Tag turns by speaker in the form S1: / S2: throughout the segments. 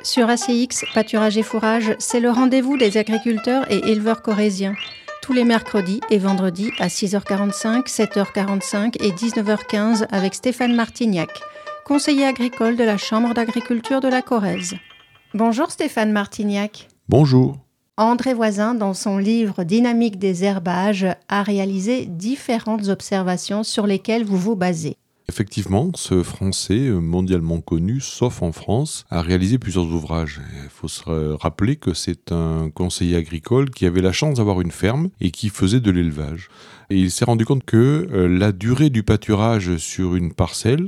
S1: Sur ACX, Pâturage et Fourrage, c'est le rendez-vous des agriculteurs et éleveurs corréziens. Tous les mercredis et vendredis à 6h45, 7h45 et 19h15 avec Stéphane Martignac, conseiller agricole de la Chambre d'agriculture de la Corrèze. Bonjour Stéphane Martignac.
S2: Bonjour.
S1: André Voisin, dans son livre Dynamique des herbages, a réalisé différentes observations sur lesquelles vous vous basez.
S2: Effectivement, ce Français mondialement connu, sauf en France, a réalisé plusieurs ouvrages. Il faut se rappeler que c'est un conseiller agricole qui avait la chance d'avoir une ferme et qui faisait de l'élevage. Et il s'est rendu compte que la durée du pâturage sur une parcelle,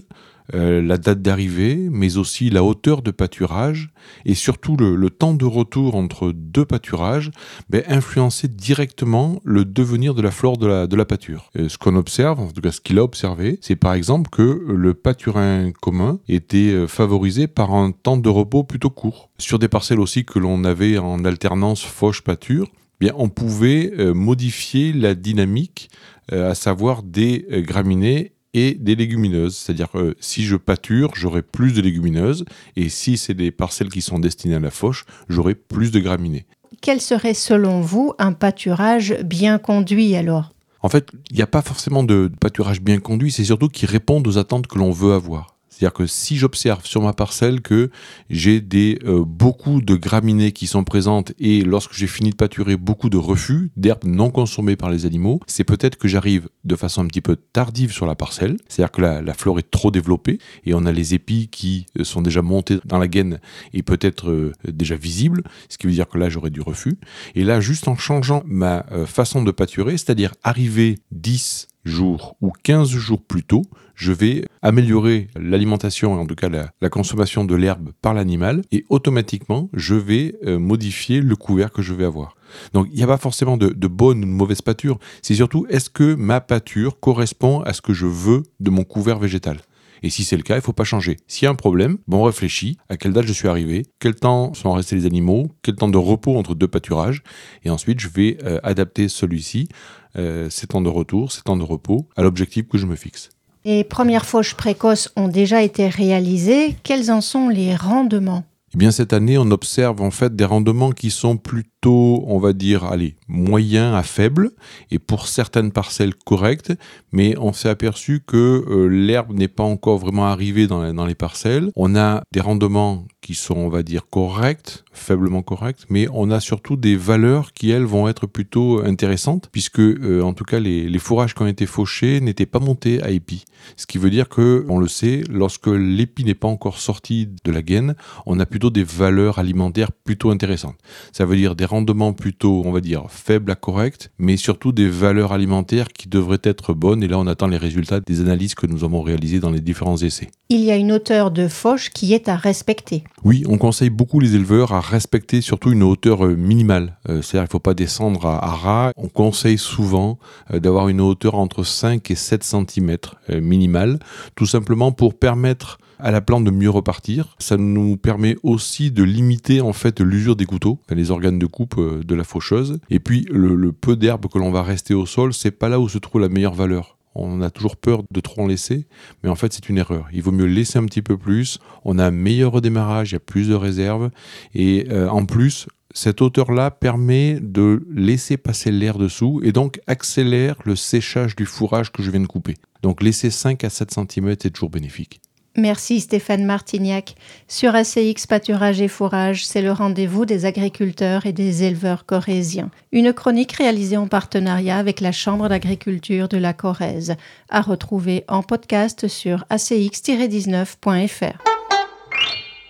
S2: la date d'arrivée, mais aussi la hauteur de pâturage et surtout le temps de retour entre deux pâturages influençait directement le devenir de la flore de la pâture. Ce qu'on observe, en tout cas ce qu'il a observé, c'est par exemple que le pâturin commun était favorisé par un temps de repos plutôt court. Sur des parcelles aussi que l'on avait en alternance fauche-pâture, on pouvait modifier la dynamique, à savoir des graminées et des légumineuses. C'est-à-dire que si je pâture, j'aurai plus de légumineuses, et si c'est des parcelles qui sont destinées à la fauche, j'aurai plus de graminées.
S1: Quel serait selon vous un pâturage bien conduit alors ?
S2: En fait, il n'y a pas forcément de pâturage bien conduit, c'est surtout qu'il répond aux attentes que l'on veut avoir. C'est-à-dire que si j'observe sur ma parcelle que j'ai beaucoup de graminées qui sont présentes et lorsque j'ai fini de pâturer, beaucoup de refus d'herbes non consommées par les animaux, c'est peut-être que j'arrive de façon un petit peu tardive sur la parcelle. C'est-à-dire que la flore est trop développée et on a les épis qui sont déjà montés dans la gaine et peut-être déjà visibles, ce qui veut dire que là j'aurai du refus. Et là, juste en changeant ma façon de pâturer, c'est-à-dire arriver 10 jours ou 15 jours plus tôt, je vais améliorer l'alimentation, en tout cas la consommation de l'herbe par l'animal, et automatiquement, je vais modifier le couvert que je vais avoir. Donc, il n'y a pas forcément de bonne ou de mauvaise pâture, c'est surtout est-ce que ma pâture correspond à ce que je veux de mon couvert végétal ? Et si c'est le cas, il ne faut pas changer. S'il y a un problème, on réfléchit à quelle date je suis arrivé, quel temps sont restés les animaux, quel temps de repos entre deux pâturages, et ensuite je vais adapter celui-ci, ces temps de retour, ces temps de repos, à l'objectif que je me fixe.
S1: Les premières fauches précoces ont déjà été réalisées. Quels en sont les rendements ?
S2: Eh bien, cette année, on observe en fait des rendements qui sont plutôt, on va dire, moyens à faibles, et pour certaines parcelles correctes, mais on s'est aperçu que l'herbe n'est pas encore vraiment arrivée dans les parcelles. On a des rendements qui sont, on va dire, corrects, faiblement corrects, mais on a surtout des valeurs qui, elles, vont être plutôt intéressantes, puisque, en tout cas, les fourrages qui ont été fauchés n'étaient pas montés à épi. Ce qui veut dire que, on le sait, lorsque l'épi n'est pas encore sorti de la gaine, on a plutôt des valeurs alimentaires plutôt intéressantes. Ça veut dire des rendements plutôt, on va dire, faibles à corrects, mais surtout des valeurs alimentaires qui devraient être bonnes, et là, on attend les résultats des analyses que nous avons réalisées dans les différents essais.
S1: Il y a une hauteur de fauche qui est à respecter.
S2: Oui, on conseille beaucoup les éleveurs à respecter surtout une hauteur minimale. C'est-à-dire qu'il ne faut pas descendre à ras. On conseille souvent d'avoir une hauteur entre 5 et 7 cm minimale, tout simplement pour permettre à la plante de mieux repartir. Ça nous permet aussi de limiter en fait l'usure des couteaux, les organes de coupe de la faucheuse. Et puis le peu d'herbe que l'on va rester au sol, c'est pas là où se trouve la meilleure valeur. On a toujours peur de trop en laisser, mais en fait c'est une erreur. Il vaut mieux laisser un petit peu plus, on a un meilleur redémarrage, il y a plus de réserves, et en plus, cette hauteur-là permet de laisser passer l'air dessous, et donc accélère le séchage du fourrage que je viens de couper. Donc laisser 5 à 7 cm est toujours bénéfique.
S1: Merci Stéphane Martignac. Sur ACX Pâturage et Fourrage, c'est le rendez-vous des agriculteurs et des éleveurs corréziens. Une chronique réalisée en partenariat avec la Chambre d'agriculture de la Corrèze, à retrouver en podcast sur acx-19.fr.